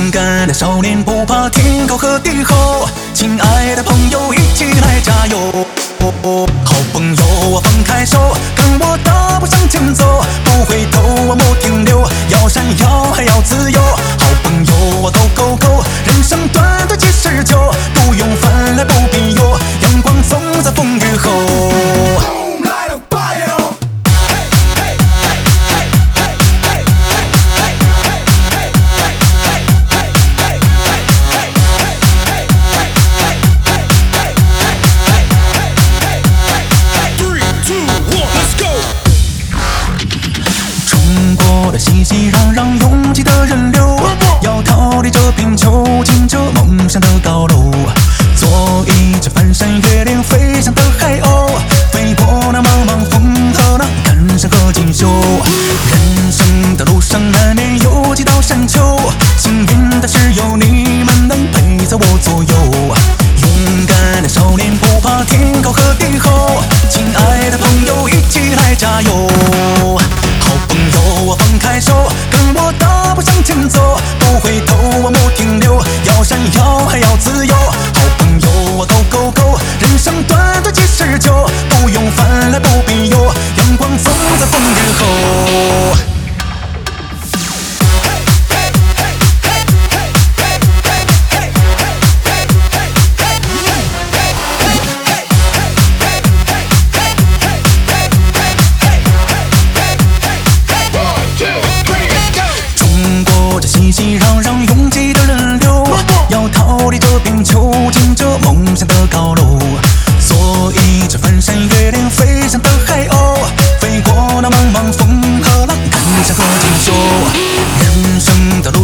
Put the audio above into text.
勇敢的少年不怕天高和地厚，亲爱的朋友一起来加油！好朋友放开手，跟我大步向前走，不回头莫停留，要闪耀还要自由。好朋友 Go Go Go， 人生短短几十秋，不用烦来不必忧，阳光总在风雨后。熙熙攘攘拥挤的人流，要逃离这贫穷，进这梦想的高楼，做一只翻山越岭飞翔的海鸥，飞过那茫茫风和浪，看山河锦绣。人生的路上难免有几道山丘，幸运的是有你们能陪在我左右。勇敢的少年不怕天高和地厚，亲爱的朋友一起来加油！好朋友放开手，跟我大步向前走，不回头莫停留，要闪耀还要自由。好朋友 Go Go Go， 人生短短几十秋，不用烦来不必忧，阳光总在风雨后。熙熙攘攘拥挤的人流，要逃离这贫穷，进这梦想的高楼，做一只翻山越岭飞翔的海鸥，飞过那茫茫风和浪，看山河锦绣。人生的路